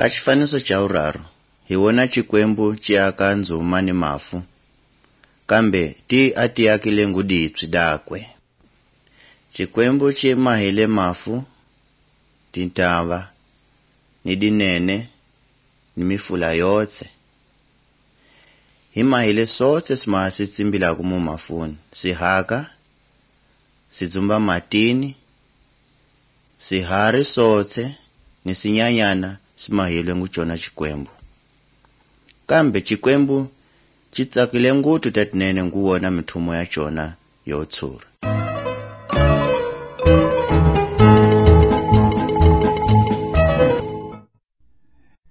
Ka xifaniso cha vuraro hi wona Xikwembu xi aka ndzuma ni mafu, kambe ti akile ngudipfi dakwe. Xikwembu xi mahile mafu, tintava, ni dinene, ni mifula yotse. Hi mahile sotse sima si tsimbila mu mafuni, sihaka, sidzumba matini, sihari sotse, ni sinyanyana simahile nguchona Xikwembu. Kambe Xikwembu xi tsakile ngutu tatinene nguwona mithumo ya chona yo tshura.